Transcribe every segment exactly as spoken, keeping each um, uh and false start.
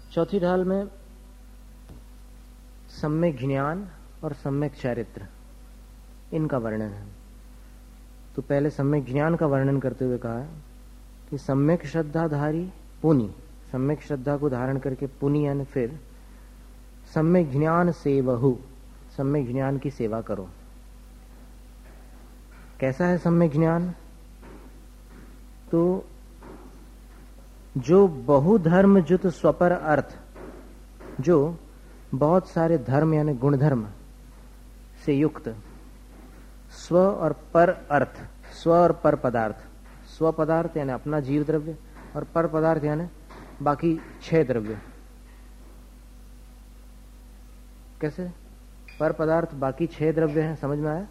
चौथी ढाल में सम्यक ज्ञान और सम्यक चारित्र, इनका वर्णन है। तो पहले सम्यक ज्ञान का वर्णन करते हुए कहा कि सम्यक श्रद्धाधारी पुनि, सम्यक श्रद्धा को धारण करके पुनि यानी फिर सम्यक ज्ञान सेवहु, सम्यक ज्ञान की सेवा करो। कैसा है सम्यक ज्ञान? तो जो बहुधर्म जुत स्वपर अर्थ, जो बहुत सारे धर्म यानी गुणधर्म से युक्त स्व और पर अर्थ, स्व और पर पदार्थ, स्व पदार्थ यानी अपना जीव द्रव्य और पर पदार्थ यानी बाकी छह द्रव्य। कैसे? पर पदार्थ बाकी छह द्रव्य हैं, समझ में आया?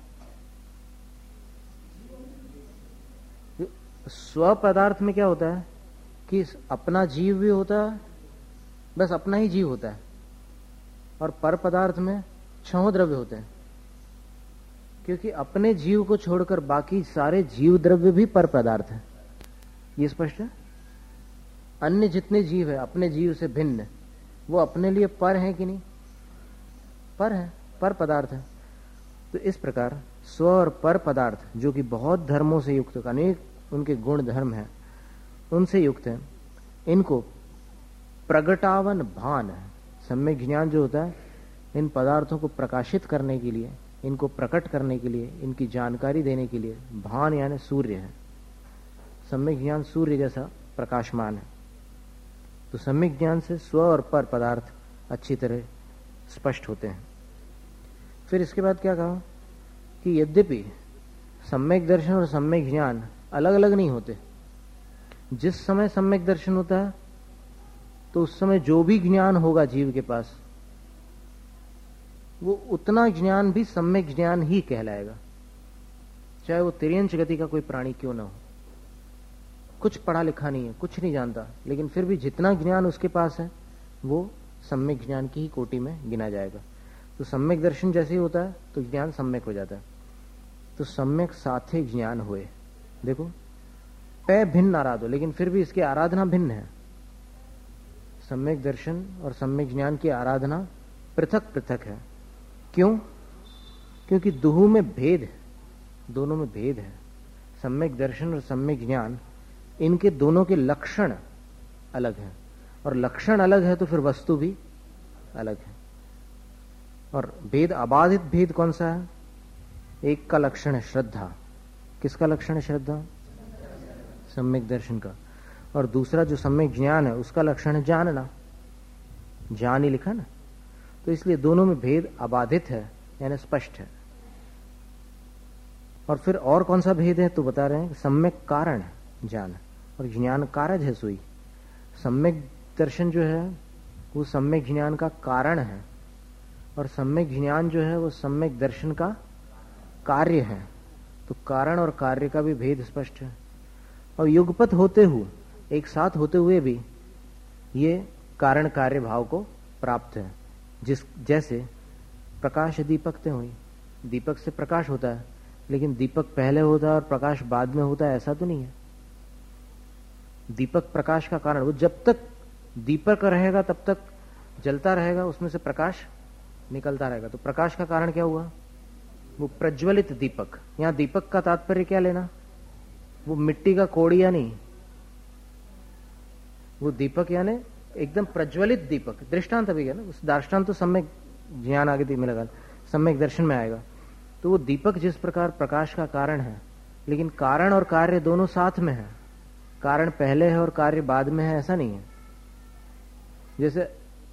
स्व पदार्थ में क्या होता है कि अपना जीव भी होता है, बस अपना ही जीव होता है, और पर पदार्थ में छह द्रव्य होते हैं, क्योंकि अपने जीव को छोड़कर बाकी सारे जीव द्रव्य भी पर पदार्थ है। ये स्पष्ट है? अन्य जितने जीव है अपने जीव से भिन्न, वो अपने लिए पर है कि नहीं? पर है, पर पदार्थ है। तो इस प्रकार स्व और पर पदार्थ जो कि बहुत धर्मों से युक्त, अनेक उनके गुण धर्म हैं, उनसे युक्त है, इनको प्रगटावन भान है। सम्यक ज्ञान जो होता है इन पदार्थों को प्रकाशित करने के लिए, इनको प्रकट करने के लिए, इनकी जानकारी देने के लिए भान यानी सूर्य है। सम्यक ज्ञान सूर्य जैसा प्रकाशमान है। तो सम्यक ज्ञान से स्व और पर पदार्थ अच्छी तरह स्पष्ट होते हैं। फिर इसके बाद क्या कहा कि यद्यपि सम्यक दर्शन और सम्यक ज्ञान अलग अलग नहीं होते। जिस समय सम्यक दर्शन होता है तो उस समय जो भी ज्ञान होगा जीव के पास, वो उतना ज्ञान भी सम्यक ज्ञान ही कहलाएगा, चाहे वो तिर्यंच गति का कोई प्राणी क्यों ना हो। कुछ पढ़ा लिखा नहीं है, कुछ नहीं जानता, लेकिन फिर भी जितना ज्ञान उसके पास है वो सम्यक ज्ञान की ही कोटि में गिना जाएगा। तो सम्यक दर्शन जैसे ही होता है तो ज्ञान सम्यक हो जाता है। तो सम्यक साथे ज्ञान हुए। देखो, पै भिन्न आराधो, लेकिन फिर भी इसकी आराधना भिन्न है। सम्यक दर्शन और सम्यक ज्ञान की आराधना पृथक पृथक है। क्यों? क्योंकि दुहु में भेद है, दोनों में भेद है। सम्यक दर्शन और सम्यक ज्ञान, इनके दोनों के लक्षण अलग हैं, और लक्षण अलग है तो फिर वस्तु भी अलग है। और भेद, अबाधित भेद कौन सा है? एक का लक्षण है श्रद्धा। किसका लक्षण है श्रद्धा? सम्यक दर्शन का। और दूसरा जो सम्यक ज्ञान है उसका लक्षण है जानना। जान ही लिखा ना, तो इसलिए दोनों में भेद अबाधित है यानी स्पष्ट है। और फिर और कौन सा भेद है तो बता रहे हैं, सम्यक कारण ज्ञान और ज्ञान कारज है सोई। सम्यक दर्शन जो है वो सम्यक ज्ञान का कारण है, और सम्यक ज्ञान जो है वो सम्यक दर्शन का कार्य है। तो कारण और कार्य का भी भेद स्पष्ट है। और युगपत होते हुए, एक साथ होते हुए भी ये कारण कार्य भाव को प्राप्त है। जिस जैसे प्रकाश दीपक ते हुई, दीपक से प्रकाश होता है, लेकिन दीपक पहले होता है और प्रकाश बाद में होता है, ऐसा तो नहीं है। दीपक प्रकाश का कारण, वो जब तक दीपक रहेगा तब तक जलता रहेगा, उसमें से प्रकाश निकलता रहेगा। तो प्रकाश का कारण क्या हुआ? वो प्रज्वलित दीपक। यहां दीपक का तात्पर्य क्या लेना? वो मिट्टी का कोड़िया नहीं, वो दीपक यानी एकदम प्रज्वलित दीपक। दृष्टांत अभी है ना, उस दृष्टांत तो सम्यक ज्ञान आगे मिलेगा, सम्यक दर्शन में आएगा। तो वो दीपक जिस प्रकार प्रकाश का कारण है, लेकिन कारण और कार्य दोनों साथ में है। कारण पहले है और कार्य बाद में है, ऐसा नहीं है। जैसे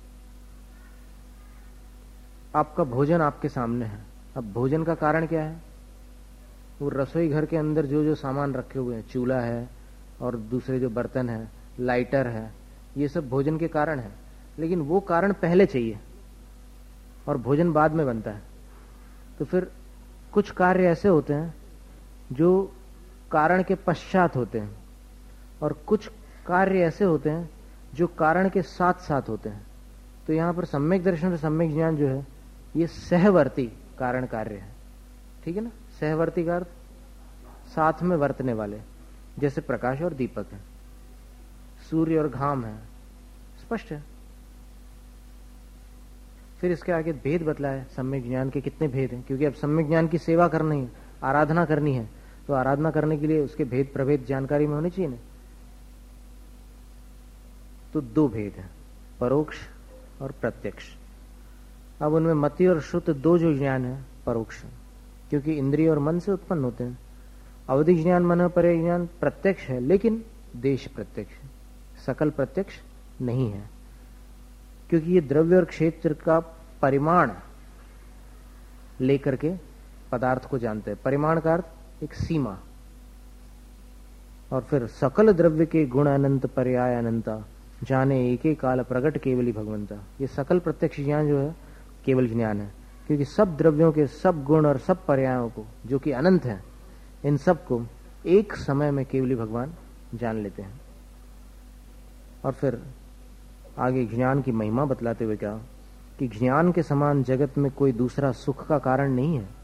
आपका भोजन आपके सामने है, अब भोजन का कारण क्या है? वो रसोई घर के अंदर जो जो सामान रखे हुए हैं, चूल्हा है और दूसरे जो बर्तन है, लाइटर है, ये सब भोजन के कारण है। लेकिन वो कारण पहले चाहिए और भोजन बाद में बनता है। तो फिर कुछ कार्य ऐसे होते हैं जो कारण के पश्चात होते हैं, और कुछ कार्य ऐसे होते हैं जो कारण के साथ साथ होते हैं। तो यहां पर सम्यक दर्शन और सम्यक ज्ञान जो है ये सहवर्ती कारण कार्य है। ठीक है ना? सहवर्ती का अर्थ साथ में वर्तने वाले, जैसे प्रकाश और दीपक है, सूर्य और घाम है, स्पष्ट है। फिर इसके आगे भेद बतलाया, सम्यक ज्ञान के कितने भेद हैं, क्योंकि अब सम्यक ज्ञान की सेवा करनी है, आराधना करनी है, तो आराधना करने के लिए उसके भेद प्रभेद जानकारी में होनी चाहिए ना। तो दो भेद हैं, परोक्ष और प्रत्यक्ष। अब उनमें मति और श्रुत दो जो ज्ञान है परोक्ष, क्योंकि इंद्रिय और मन से उत्पन्न होते हैं। अवधि ज्ञान, मन परे ज्ञान प्रत्यक्ष है, लेकिन देश प्रत्यक्ष, सकल प्रत्यक्ष नहीं है, क्योंकि ये द्रव्य और क्षेत्र का परिमाण लेकर के पदार्थ को जानते हैं। परिमाण का अर्थ एक सीमा, और फिर सकल द्रव्य के गुण अनंत पर्याय अनंता, जाने एक एक काल प्रगट केवली भगवंता। ये सकल प्रत्यक्ष ज्ञान जो है केवल ज्ञान है, क्योंकि सब द्रव्यों के सब गुण और सब पर्यायों को जो कि अनंत है, इन सब को एक समय में केवली भगवान जान लेते हैं। और फिर आगे ज्ञान की महिमा बतलाते हुए क्या कि ज्ञान के समान जगत में कोई दूसरा सुख का कारण नहीं है।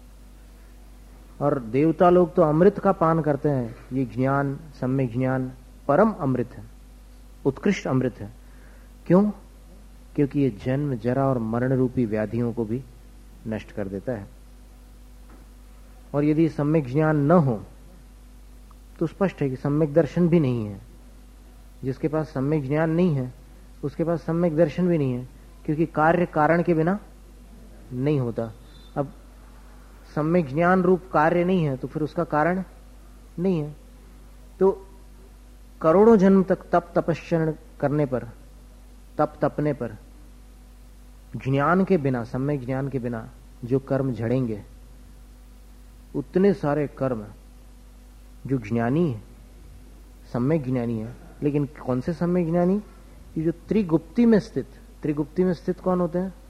और देवता लोग तो अमृत का पान करते हैं, ये ज्ञान, सम्यक ज्ञान परम अमृत है, उत्कृष्ट अमृत है। क्यों? क्योंकि ये जन्म, जरा और मरण रूपी व्याधियों को भी नष्ट कर देता है। और यदि सम्यक ज्ञान न हो तो स्पष्ट है कि सम्यक दर्शन भी नहीं है। जिसके पास सम्यक ज्ञान नहीं है उसके पास सम्यक दर्शन भी नहीं है, क्योंकि कार्य कारण के बिना नहीं होता। अब सम्यक ज्ञान रूप कार्य नहीं है तो फिर उसका कारण नहीं है। तो करोड़ों जन्म तक तप तपस्या करने पर, तप तपने पर, ज्ञान के बिना, सम्यक ज्ञान के बिना जो कर्म झड़ेंगे, उतने सारे कर्म जो ज्ञानी है, सम्यक ज्ञानी है, लेकिन कौन से सम्यक ज्ञानी? ये जो त्रिगुप्ती में स्थित, त्रिगुप्ती में स्थित कौन होते हैं?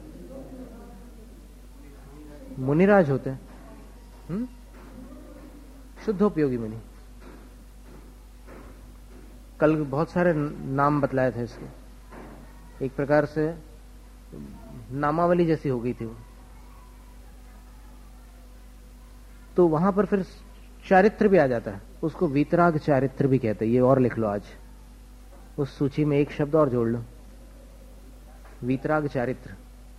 मुनिराज होते हैं, हुँ? शुद्धोपयोगी मुनि। कल बहुत सारे नाम बतलाए थे इसके, एक प्रकार से नामावली जैसी हो गई थी वो। तो वहां पर फिर चारित्र भी आ जाता है, उसको वीतराग चारित्र भी कहते हैं। ये और लिख लो, आज उस सूची में एक शब्द और जोड़ लो, वीतराग चारित्र।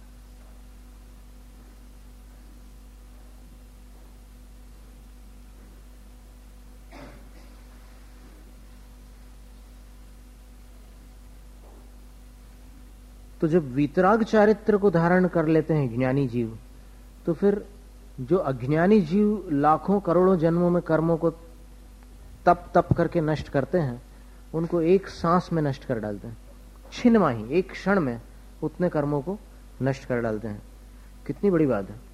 तो जब वीतराग चारित्र को धारण कर लेते हैं ज्ञानी जीव, तो फिर जो अज्ञानी जीव लाखों करोड़ों जन्मों में कर्मों को तप तप करके नष्ट करते हैं, उनको एक सांस में नष्ट कर डालते हैं, छिन्नमाही, एक क्षण में उतने कर्मों को नष्ट कर डालते हैं। कितनी बड़ी बात है।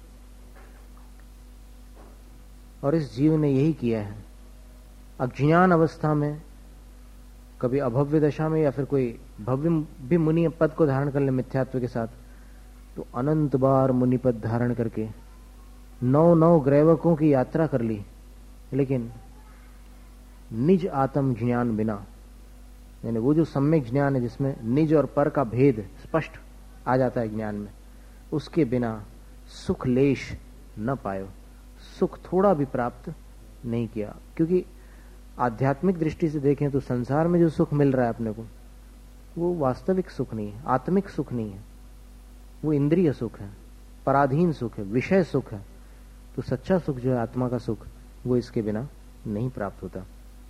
और इस जीव ने यही किया है। अज्ञान अवस्था में, कभी अभव्य दशा में, या फिर कोई भव्य भी मुनि पद को धारण कर ले मिथ्यात्व के साथ, तो अनंत बार मुनि पद धारण करके नौ नौ ग्रैवकों की यात्रा कर ली, लेकिन निज आत्म ज्ञान बिना, यानी वो जो सम्यक ज्ञान है जिसमें निज और पर का भेद स्पष्ट आ जाता है ज्ञान में, उसके बिना सुख लेश न पायो, सुख थोड़ा भी प्राप्त नहीं किया। क्योंकि आध्यात्मिक दृष्टि से देखें तो संसार में जो सुख मिल रहा है अपने को, वो वास्तविक सुख नहीं है, आत्मिक सुख नहीं है, वो इंद्रिय सुख है, पराधीन सुख है, विषय सुख है। तो सच्चा सुख जो है, आत्मा का सुख, वो इसके बिना नहीं प्राप्त होता।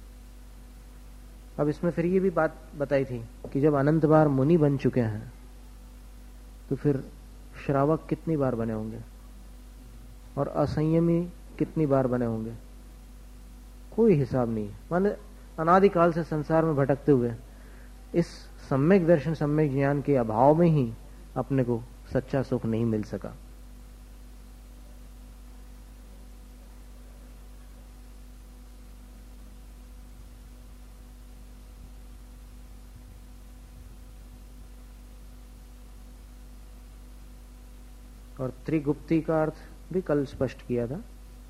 अब इसमें फिर ये भी बात बताई थी कि जब अनंत बार मुनि बन चुके हैं तो फिर श्रावक कितनी बार बने होंगे और असंयमी कितनी बार बने होंगे, कोई हिसाब नहीं। माने अनादिकाल से संसार में भटकते हुए इस सम्यक दर्शन, सम्यक ज्ञान के अभाव में ही अपने को सच्चा सुख नहीं मिल सका। और त्रिगुप्ती का अर्थ भी कल स्पष्ट किया था।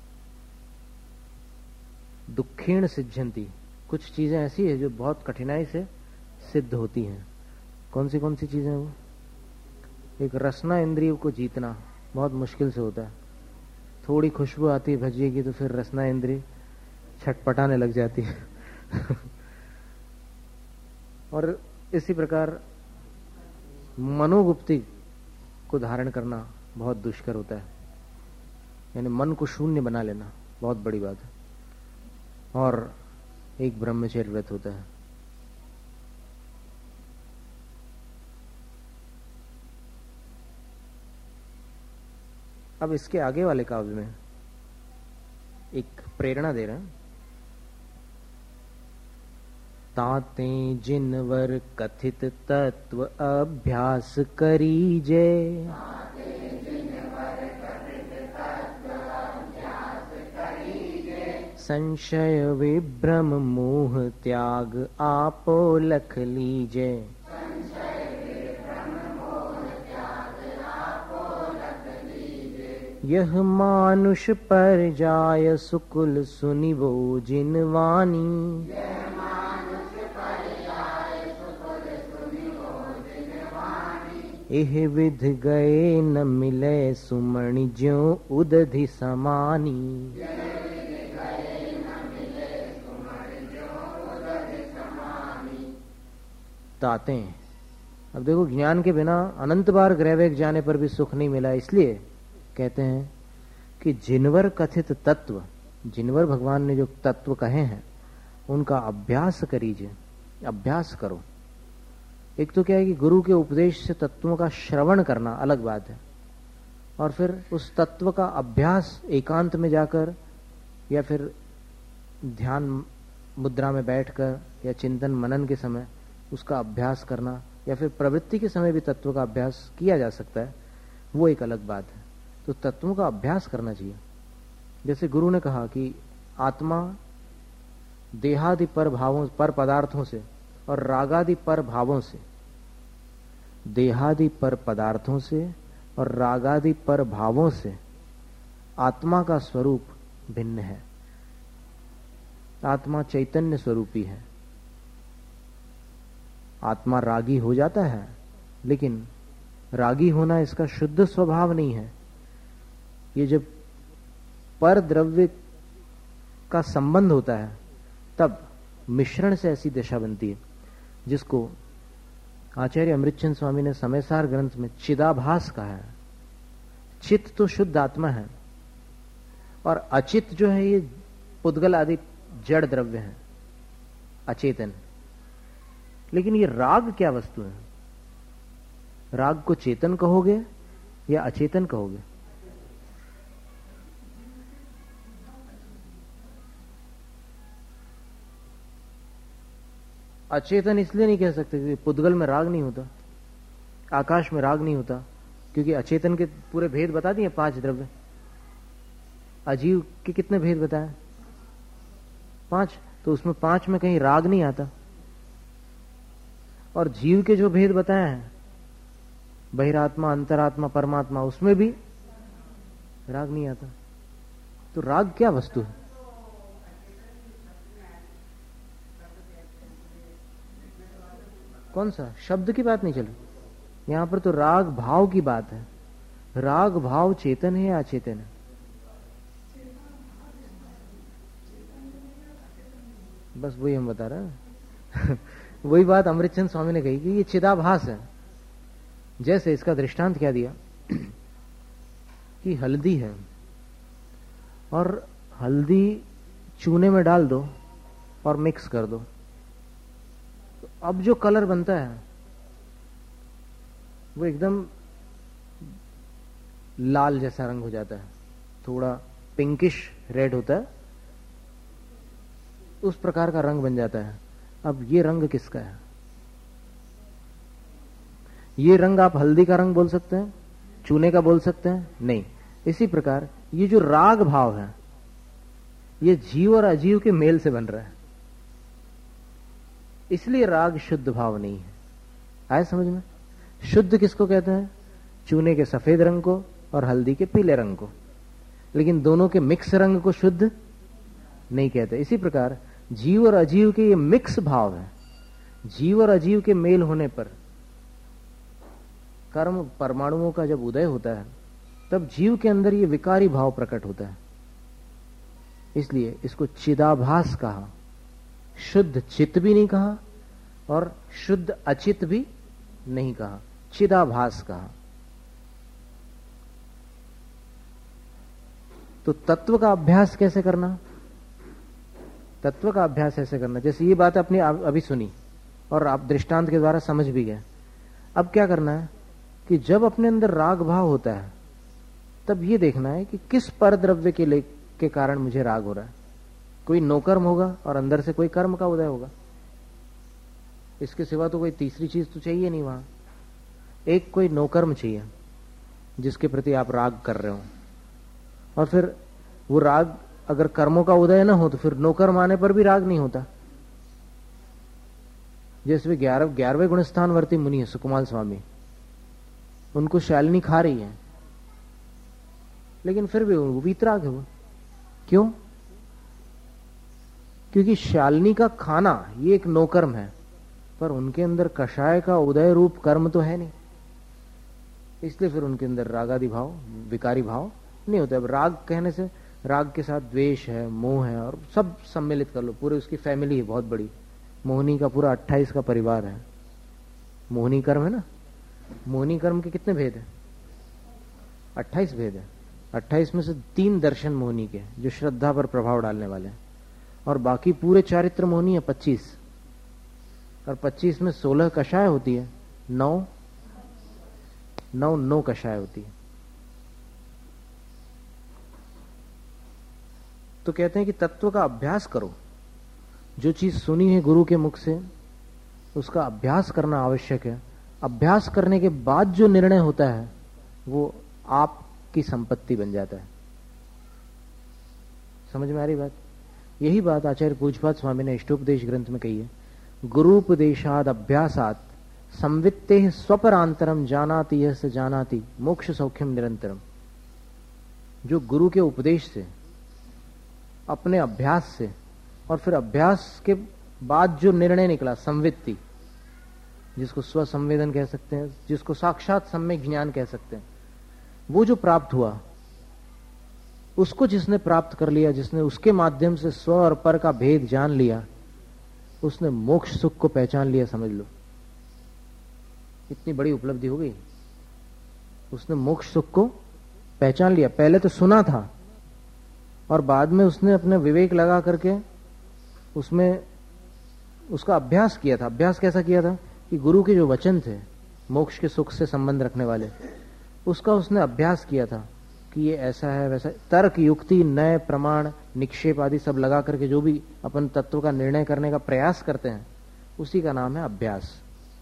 दुखीण सिद्ध्यंती, कुछ चीजें ऐसी है जो बहुत कठिनाई से सिद्ध होती हैं। कौन सी कौन सी चीजें वो? एक रसना इंद्रियों को जीतना बहुत मुश्किल से होता है। थोड़ी खुशबू आती है भजिए की तो फिर रसना इंद्रिय छटपटाने लग जाती है और इसी प्रकार मनोगुप्ती को धारण करना बहुत दुष्कर होता है, यानी मन को शून्य बना लेना बहुत बड़ी बात है, और एक ब्रह्मचर्य व्रत होता है। अब इसके आगे वाले काव्य में एक प्रेरणा दे रहे हैं। ताते जिनवर कथित तत्व अभ्यास करीजे, संशय विभ्रम मोह त्याग आपो लख लीजे। यह मानुष पर जाय सुकुल सुनिवो जिनवानी, एह विध गए न मिले सुमणि ज्यों उदधि समानी। ताते, अब देखो ज्ञान के बिना अनंत बार ग्रहवेग जाने पर भी सुख नहीं मिला, इसलिए कहते हैं कि जिनवर कथित तत्व, जिनवर भगवान ने जो तत्व कहे हैं उनका अभ्यास करीजिए, अभ्यास करो। एक तो क्या है कि गुरु के उपदेश से तत्वों का श्रवण करना अलग बात है, और फिर उस तत्व का अभ्यास एकांत में जाकर या फिर ध्यान मुद्रा में बैठकर या चिंतन मनन के समय उसका अभ्यास करना, या फिर प्रवृत्ति के समय भी तत्व का अभ्यास किया जा सकता है, वो एक अलग बात है। तो तत्वों का अभ्यास करना चाहिए। जैसे गुरु ने कहा कि आत्मा देहादि पर भावों पर पदार्थों से और रागादि पर भावों से, देहादि पर पदार्थों से और रागादि पर भावों से आत्मा का स्वरूप भिन्न है। आत्मा चैतन्य स्वरूपी है। आत्मा रागी हो जाता है, लेकिन रागी होना इसका शुद्ध स्वभाव नहीं है। ये जब पर द्रव्य का संबंध होता है तब मिश्रण से ऐसी दशा बनती है, जिसको आचार्य अमृतचंद स्वामी ने समयसार ग्रंथ में चिदाभास कहा है। चित्त तो शुद्ध आत्मा है, और अचित जो है ये पुद्गल आदि जड़ द्रव्य है, अचेतन। लेकिन ये राग क्या वस्तु है? राग को चेतन कहोगे या अचेतन कहोगे? अचेतन इसलिए नहीं कह सकते क्योंकि पुद्गल में राग नहीं होता, आकाश में राग नहीं होता, क्योंकि अचेतन के पूरे भेद बता दिए पांच द्रव्य। अजीव के कितने भेद बताए? पांच। तो उसमें पांच में कहीं राग नहीं आता। और जीव के जो भेद बताए हैं, बहिरात्मा, अंतरात्मा, परमात्मा, उसमें भी राग नहीं आता। तो राग क्या वस्तु है? कौन सा? शब्द की बात नहीं चल रही यहां पर, तो राग भाव की बात है। राग भाव चेतन है या अचेतन है? बस वही हम बता रहे हैं। वही बात अमृतचंद स्वामी ने कही कि ये चिदाभास है। जैसे इसका दृष्टांत क्या दिया कि हल्दी है, और हल्दी चूने में डाल दो और मिक्स कर दो, तो अब जो कलर बनता है वो एकदम लाल जैसा रंग हो जाता है, थोड़ा पिंकिश रेड होता है, उस प्रकार का रंग बन जाता है। अब ये रंग किसका है? ये रंग आप हल्दी का रंग बोल सकते हैं, चूने का बोल सकते हैं? नहीं। इसी प्रकार ये जो राग भाव है, ये जीव और अजीव के मेल से बन रहा है, इसलिए राग शुद्ध भाव नहीं है। आए समझ में? शुद्ध किसको कहते हैं? चूने के सफेद रंग को और हल्दी के पीले रंग को, लेकिन दोनों के मिक्स रंग को शुद्ध नहीं कहते। इसी प्रकार जीव और अजीव के ये मिक्स भाव है। जीव और अजीव के मेल होने पर कर्म परमाणुओं का जब उदय होता है, तब जीव के अंदर ये विकारी भाव प्रकट होता है। इसलिए इसको चिदाभास कहा। शुद्ध चित्त भी नहीं कहा और शुद्ध अचित भी नहीं कहा, चिदाभास कहा। तो तत्व का अभ्यास कैसे करना? तत्व का अभ्यास ऐसे करना, जैसे ये बात अपनी अभी सुनी और आप दृष्टांत के द्वारा समझ भी गए। अब क्या करना है कि जब अपने अंदर राग भाव होता है तब ये देखना है कि किस पर द्रव्य के ले के कारण मुझे राग हो रहा है। कोई नौकर्म होगा और अंदर से कोई कर्म का उदय होगा, इसके सिवा तो कोई तीसरी चीज तो चाहिए नहीं वहां। एक कोई नौकर्म चाहिए जिसके प्रति आप राग कर रहे हो, और फिर वो राग अगर कर्मों का उदय ना हो तो फिर नौकर्म आने पर भी राग नहीं होता। जैसे ग्यारह ग्यारहवें गुणस्थानवर्ती मुनि है सुकुमाल स्वामी, उनको शालिनी खा रही है लेकिन फिर भी वो वीतराग है। वो क्यों? क्योंकि शालिनी का खाना ये एक नौकर्म है, पर उनके अंदर कषाय का उदय रूप कर्म तो है नहीं, इसलिए फिर उनके अंदर रागादि भाव, विकारी भाव नहीं होता। अब राग कहने से राग के साथ द्वेष है, मोह है, और सब सम्मिलित कर लो, पूरे उसकी फैमिली है बहुत बड़ी। मोहिनी का पूरा अट्ठाईस का परिवार है। मोहिनी कर्म है ना, मोहिनी कर्म के कितने भेद है? अट्ठाईस भेद है। अट्ठाईस में से तीन दर्शन मोहिनी के जो श्रद्धा पर प्रभाव डालने वाले हैं, और बाकी पूरे चारित्र मोहिनी है पच्चीस, और पच्चीस में सोलह कषाय होती है, नौ नौ नौ कषाय होती है। तो कहते हैं कि तत्व का अभ्यास करो। जो चीज सुनी है गुरु के मुख से उसका अभ्यास करना आवश्यक है। अभ्यास करने के बाद जो निर्णय होता है वो आपकी संपत्ति बन जाता है। समझ में आ रही बात? यही बात आचार्य पूज्यपाद स्वामी ने इष्टोपदेश ग्रंथ में कही है। गुरुपदेशाद अभ्यासात संवित्ते स्वपरांतरम जानाति यह स जानाति मोक्ष सौख्यम निरंतरम। जो गुरु के उपदेश से, अपने अभ्यास से, और फिर अभ्यास के बाद जो निर्णय निकला, संवित्ति, जिसको स्वसंवेदन कह सकते हैं, जिसको साक्षात सम्यक ज्ञान कह सकते हैं, वो जो प्राप्त हुआ, उसको जिसने प्राप्त कर लिया, जिसने उसके माध्यम से स्व और पर का भेद जान लिया, उसने मोक्ष सुख को पहचान लिया। समझ लो इतनी बड़ी उपलब्धि हो गई। उसने मोक्ष सुख को पहचान लिया। पहले तो सुना था और बाद में उसने अपने विवेक लगा करके उसमें उसका अभ्यास किया था। अभ्यास कैसा किया था कि गुरु के जो वचन थे मोक्ष के सुख से संबंध रखने वाले, उसका उसने अभ्यास किया था कि ये ऐसा है वैसा। तर्क, युक्ति, नए प्रमाण, निक्षेप आदि सब लगा करके जो भी अपन तत्व का निर्णय करने का प्रयास करते हैं, उसी का नाम है अभ्यास।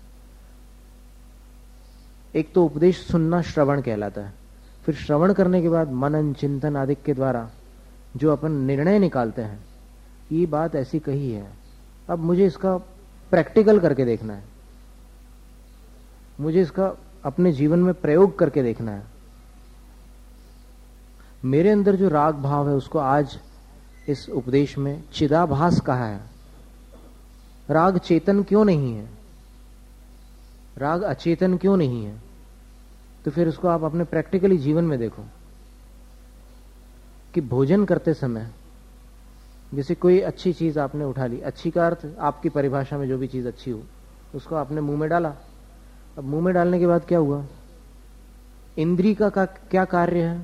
एक तो उपदेश सुनना श्रवण कहलाता है, फिर श्रवण करने के बाद मनन चिंतन आदि के द्वारा जो अपन निर्णय निकालते हैं, ये बात ऐसी कही है, अब मुझे इसका प्रैक्टिकल करके देखना है, मुझे इसका अपने जीवन में प्रयोग करके देखना है। मेरे अंदर जो राग भाव है उसको आज इस उपदेश में चिदाभास कहा है। राग चेतन क्यों नहीं है? राग अचेतन क्यों नहीं है? तो फिर उसको आप अपने प्रैक्टिकली जीवन में देखो कि भोजन करते समय जैसे कोई अच्छी चीज आपने उठा ली, अच्छी का अर्थ आपकी परिभाषा में जो भी चीज अच्छी हो उसको आपने मुंह में डाला। अब मुंह में डालने के बाद क्या हुआ? इंद्रिय का, का क्या कार्य है?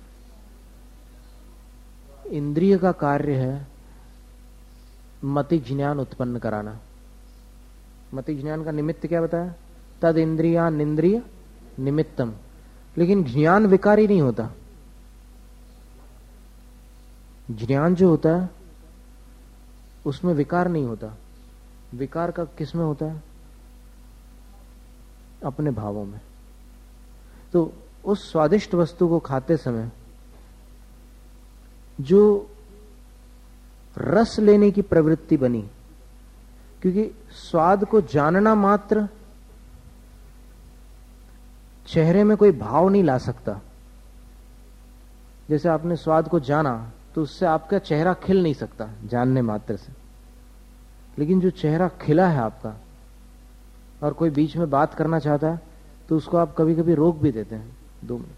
इंद्रिय का कार्य है मति ज्ञान उत्पन्न कराना। मति ज्ञान का निमित्त क्या बताया? तद इंद्रियान इंद्रिय निमित्तम। लेकिन ज्ञान विकारी नहीं होता। ज्ञान जो होता है उसमें विकार नहीं होता। विकार का किस में होता है? अपने भावों में। तो उस स्वादिष्ट वस्तु को खाते समय जो रस लेने की प्रवृत्ति बनी, क्योंकि स्वाद को जानना मात्र चेहरे में कोई भाव नहीं ला सकता। जैसे आपने स्वाद को जाना तो उससे आपका चेहरा खिल नहीं सकता जानने मात्र से, लेकिन जो चेहरा खिला है आपका और कोई बीच में बात करना चाहता है तो उसको आप कभी कभी रोक भी देते हैं। दो मिनट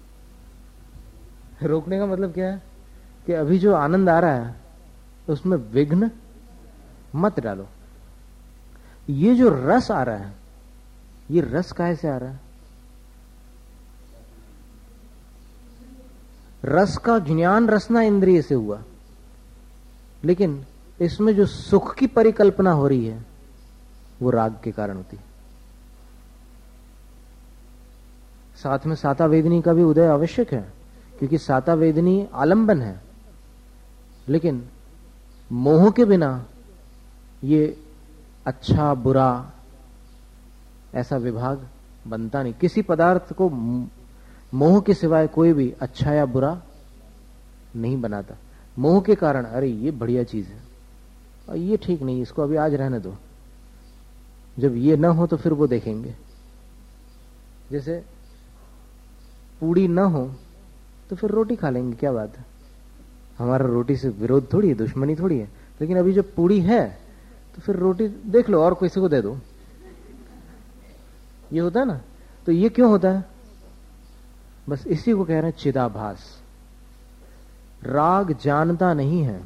रोकने का मतलब क्या है कि अभी जो आनंद आ रहा है उसमें विघ्न मत डालो। ये जो रस आ रहा है, ये रस काहे से आ रहा है? रस का ज्ञान रसना इंद्रिय से हुआ, लेकिन इसमें जो सुख की परिकल्पना हो रही है वो राग के कारण होती है। साथ में साता वेदनी का भी उदय आवश्यक है, क्योंकि साता वेदनी आलंबन है, लेकिन मोह के बिना ये अच्छा बुरा ऐसा विभाग बनता नहीं। किसी पदार्थ को मोह के सिवाय कोई भी अच्छा या बुरा नहीं बनाता। मोह के कारण अरे ये बढ़िया चीज है और ये ठीक नहीं, इसको अभी आज रहने दो, जब ये ना हो तो फिर वो देखेंगे। जैसे पूड़ी ना हो तो फिर रोटी खा लेंगे, क्या बात है, हमारा रोटी से विरोध थोड़ी है, दुश्मनी थोड़ी है। लेकिन अभी जब पूड़ी है तो फिर रोटी देख लो और किसी को दे दो, ये होता है ना। तो ये क्यों होता है? बस इसी को कह रहे हैं चिदाभास। राग जानता नहीं है,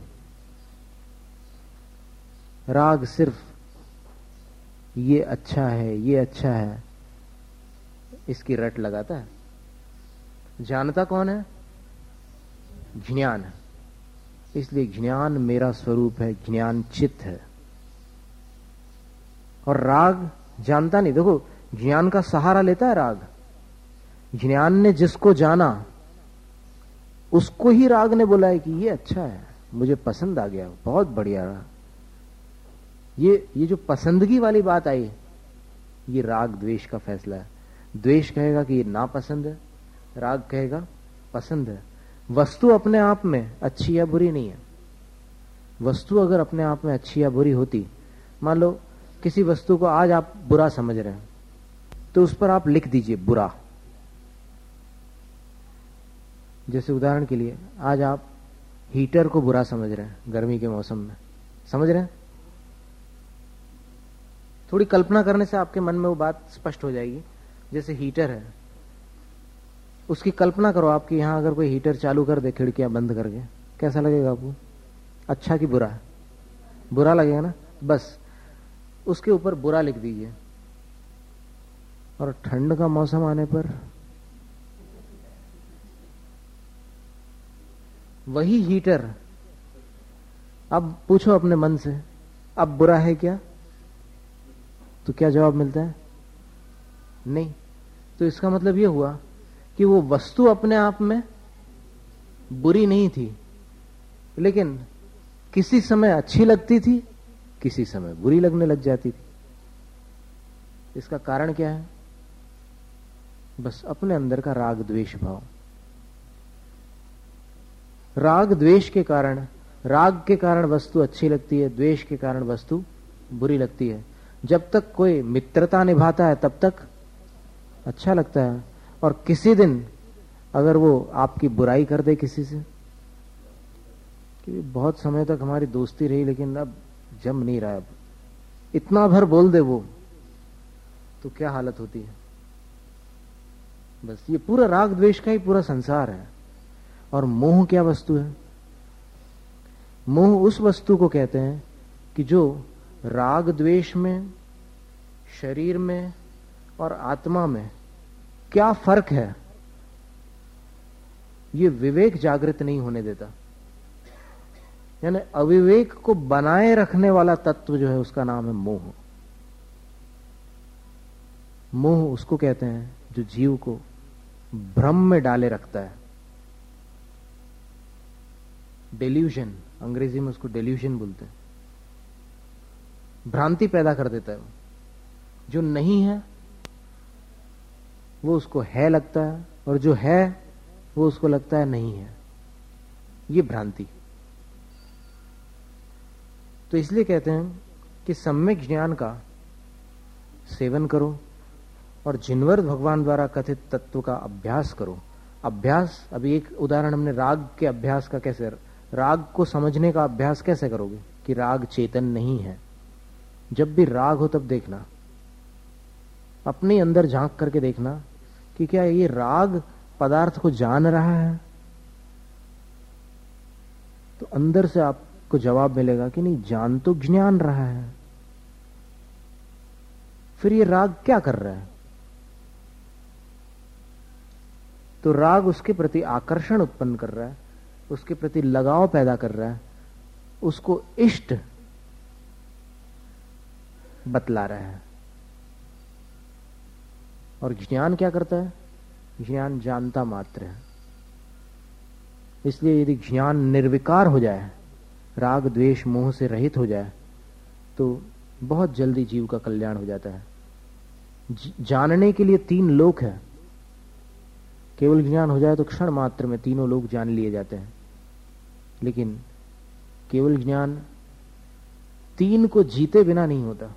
राग सिर्फ ये अच्छा है ये अच्छा है इसकी रट लगाता है। जानता कौन है? ज्ञान। इसलिए ज्ञान मेरा स्वरूप है, ज्ञान चित्त है। और राग जानता नहीं। देखो ज्ञान का सहारा लेता है राग। ज्ञान ने जिसको जाना उसको ही राग ने बोला है कि ये अच्छा है, मुझे पसंद आ गया, बहुत बढ़िया रहा। ये ये जो पसंदगी वाली बात आई, ये राग द्वेष का फैसला है। द्वेष कहेगा कि ये नापसंद है, राग कहेगा पसंद है। वस्तु अपने आप में अच्छी या बुरी नहीं है। वस्तु अगर अपने आप में अच्छी या बुरी होती, मान लो किसी वस्तु को आज आप बुरा समझ रहे हैं तो उस पर आप लिख दीजिए बुरा। जैसे उदाहरण के लिए आज आप हीटर को बुरा समझ रहे हैं गर्मी के मौसम में, समझ रहे हैं? थोड़ी कल्पना करने से आपके मन में वो बात स्पष्ट हो जाएगी। जैसे हीटर है, उसकी कल्पना करो आपकी यहां अगर कोई हीटर चालू कर दे खिड़कियां बंद करके, कैसा लगेगा आपको? अच्छा कि बुरा? बुरा लगेगा ना। बस उसके ऊपर बुरा लिख दीजिए। और ठंड का मौसम आने पर वही हीटर, अब पूछो अपने मन से अब बुरा है क्या? तो क्या जवाब मिलता है? नहीं। तो इसका मतलब यह हुआ कि वो वस्तु अपने आप में बुरी नहीं थी, लेकिन किसी समय अच्छी लगती थी, किसी समय बुरी लगने लग जाती थी। इसका कारण क्या है? बस अपने अंदर का राग द्वेष भाव। राग द्वेष के कारण, राग के कारण वस्तु अच्छी लगती है, द्वेष के कारण वस्तु बुरी लगती है। जब तक कोई मित्रता निभाता है तब तक अच्छा लगता है, और किसी दिन अगर वो आपकी बुराई कर दे किसी से, कि बहुत समय तक हमारी दोस्ती रही लेकिन अब जम नहीं रहा, अब इतना भर बोल दे वो, तो क्या हालत होती है। बस ये पूरा राग द्वेष का ही पूरा संसार है। और मोह क्या वस्तु है? मोह उस वस्तु को कहते हैं कि जो राग द्वेष में, शरीर में और आत्मा में क्या फर्क है ये विवेक जागृत नहीं होने देता। यानी अविवेक को बनाए रखने वाला तत्व जो है उसका नाम है मोह। मोह उसको कहते हैं जो जीव को भ्रम में डाले रखता है। डेल्यूजन, अंग्रेजी में उसको डेल्यूजन बोलते हैं। भ्रांति पैदा कर देता है। जो नहीं है वो उसको है लगता है, और जो है वो उसको लगता है नहीं है। ये भ्रांति। तो इसलिए कहते हैं कि सम्यक ज्ञान का सेवन करो और जिनवर भगवान द्वारा कथित तत्व का अभ्यास करो। अभ्यास, अभी एक उदाहरण हमने राग के अभ्यास का, कैसे राग को समझने का अभ्यास कैसे करोगे कि राग चेतन नहीं है। जब भी राग हो तब देखना, अपने अंदर झांक करके देखना कि क्या ये राग पदार्थ को जान रहा है। तो अंदर से आपको जवाब मिलेगा कि नहीं, जान तो ज्ञान रहा है। फिर ये राग क्या कर रहा है? तो राग उसके प्रति आकर्षण उत्पन्न कर रहा है, उसके प्रति लगाव पैदा कर रहा है, उसको इष्ट बतला रहा है। और ज्ञान क्या करता है? ज्ञान जानता मात्र है। इसलिए यदि ज्ञान निर्विकार हो जाए, राग द्वेष मोह से रहित हो जाए, तो बहुत जल्दी जीव का कल्याण हो जाता है। जानने के लिए तीन लोक है। केवल ज्ञान हो जाए तो क्षण मात्र में तीनों लोग जान लिए जाते हैं, लेकिन केवल ज्ञान तीन को जीते बिना नहीं होता।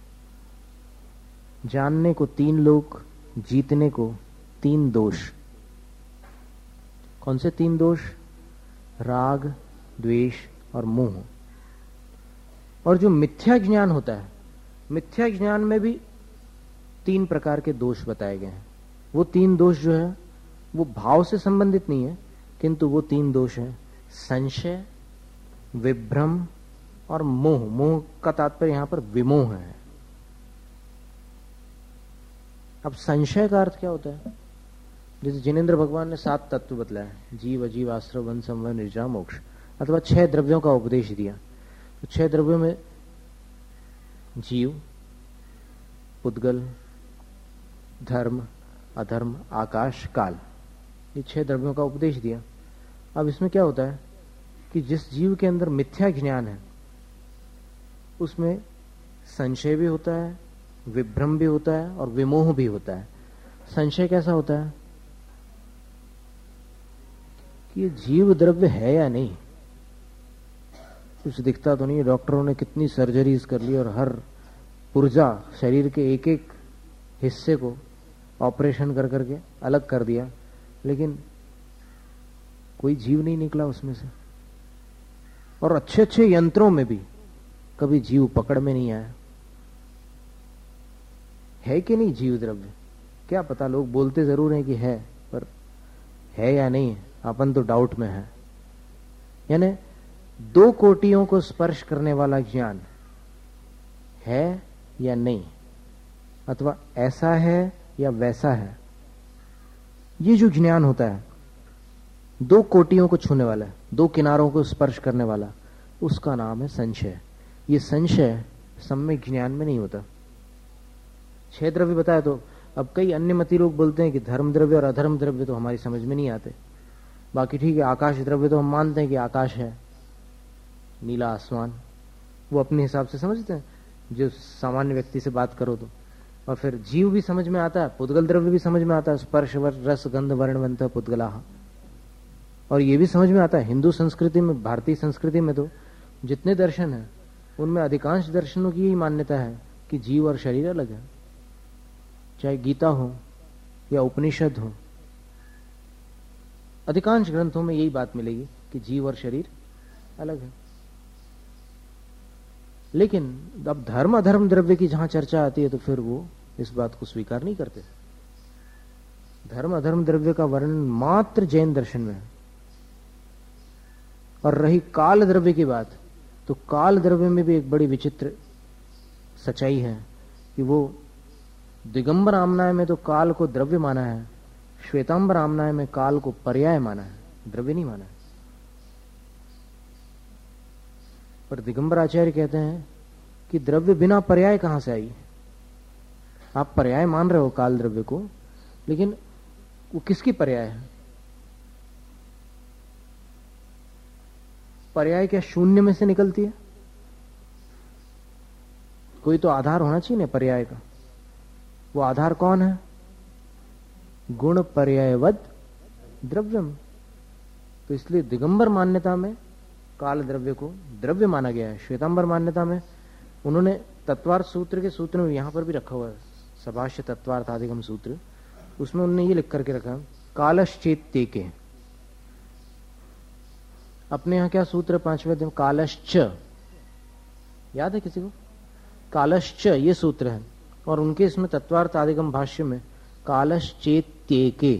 जानने को तीन लोक, जीतने को तीन दोष। कौन से तीन दोष? राग, द्वेष और मोह। और जो मिथ्या ज्ञान होता है, मिथ्या ज्ञान में भी तीन प्रकार के दोष बताए गए हैं। वो तीन दोष जो है वो भाव से संबंधित नहीं है, किंतु वो तीन दोष हैं संशय, विभ्रम और मोह। मोह का तात्पर्य यहां पर विमोह है। अब संशय का अर्थ क्या होता है? जैसे जिनेंद्र भगवान ने सात तत्व बतलाए, जीव, अजीव, आश्रव, वन, संवर, निर्जरा, मोक्ष, अथवा छह द्रव्यों का उपदेश दिया। तो छह द्रव्यों में जीव, पुद्गल, धर्म, अधर्म, आकाश, काल, ये छह द्रव्यों का उपदेश दिया। अब इसमें क्या होता है कि जिस जीव के अंदर मिथ्या ज्ञान है उसमें संशय भी होता है, विभ्रम भी होता है और विमोह भी होता है। संशय कैसा होता है कि ये जीव द्रव्य है या नहीं, कुछ दिखता तो नहीं। डॉक्टरों ने कितनी सर्जरीज कर ली और हर पुर्जा, शरीर के एक एक हिस्से को ऑपरेशन कर करके अलग कर दिया, लेकिन कोई जीव नहीं निकला उसमें से। और अच्छे अच्छे यंत्रों में भी कभी जीव पकड़ में नहीं आया। है कि नहीं जीव द्रव्य? क्या पता, लोग बोलते जरूर हैं कि है, पर है या नहीं अपन तो डाउट में है। यानी दो कोटियों को स्पर्श करने वाला ज्ञान है या नहीं, अथवा ऐसा है या वैसा है, ये जो ज्ञान होता है दो कोटियों को छूने वाला है, दो किनारों को स्पर्श करने वाला, उसका नाम है संशय। ये संशय सम्यक ज्ञान में नहीं होता। छह द्रव्य बताया, तो अब कई अन्य मती लोग बोलते हैं कि धर्म द्रव्य और अधर्म द्रव्य तो हमारी समझ में नहीं आते। बाकी ठीक है, आकाश द्रव्य तो हम मानते हैं कि आकाश है, नीला आसमान, वो अपने हिसाब से समझते हैं जो सामान्य व्यक्ति से बात करो तो। और फिर जीव भी समझ में आता है, पुद्गल द्रव्य भी समझ में आता है, स्पर्श, रस, गंध, वर्णवंत पुद्गलाः। और ये भी समझ में आता है हिंदू संस्कृति में, भारतीय संस्कृति में तो जितने दर्शन हैं उनमें अधिकांश दर्शनों की यही मान्यता है कि जीव और शरीर अलग है। चाहे गीता हो या उपनिषद हो, अधिकांश ग्रंथों में यही बात मिलेगी कि जीव और शरीर अलग है। लेकिन अब धर्म अधर्म द्रव्य की जहां चर्चा आती है तो फिर वो इस बात को स्वीकार नहीं करते। धर्म अधर्म द्रव्य का वर्णन मात्र जैन दर्शन में है। और रही काल द्रव्य की बात, तो काल द्रव्य में भी एक बड़ी विचित्र सच्चाई है कि वो दिगंबर आमनाय में तो काल को द्रव्य माना है, श्वेतांबर आमनाय में काल को पर्याय माना है, द्रव्य नहीं माना है। पर दिगंबर आचार्य कहते हैं कि द्रव्य बिना पर्याय कहां से आई? आप पर्याय मान रहे हो काल द्रव्य को, लेकिन वो किसकी पर्याय है? पर्याय क्या शून्य में से निकलती है? कोई तो आधार होना चाहिए ना पर्याय का। वो आधार कौन है? गुण पर्यायवद द्रव्यम। तो इसलिए दिगंबर मान्यता में काल द्रव्य को द्रव्य माना गया है। श्वेतांबर मान्यता में उन्होंने तत्वार्थ सूत्र के सूत्र में यहां पर भी रखा हुआ है, सभाष्य तत्वार्थाधिगम सूत्र, उसमें उन्होंने ये लिख करके रखा कालश्चेत्ते के। अपने यहां क्या सूत्र है पांचवें दिन? कालश्च, याद है किसी को? कालश्च ये सूत्र है। और उनके इसमें तत्वार्थ आदिगम भाष्य में कालश्चेत्येके,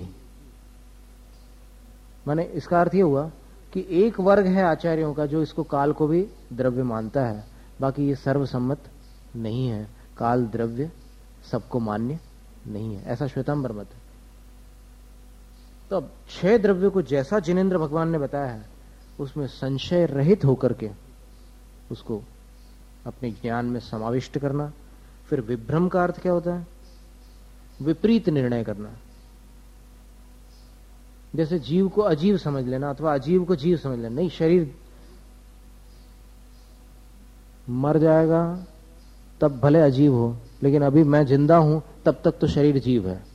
माने इसका अर्थ ये हुआ कि एक वर्ग है आचार्यों का जो इसको काल को भी द्रव्य मानता है, बाकी ये सर्वसम्मत नहीं है। काल द्रव्य सबको मान्य नहीं है, ऐसा श्वेतांबर मत है। तो अब छह द्रव्य को जैसा जिनेन्द्र भगवान ने बताया है उसमें संशय रहित होकर के उसको अपने ज्ञान में समाविष्ट करना। फिर विभ्रम का अर्थ क्या होता है? विपरीत निर्णय करना। जैसे जीव को अजीव समझ लेना अथवा अजीव को जीव समझ लेना। नहीं, शरीर मर जाएगा तब भले अजीब हो, लेकिन अभी मैं जिंदा हूं तब तक तो शरीर जीव है।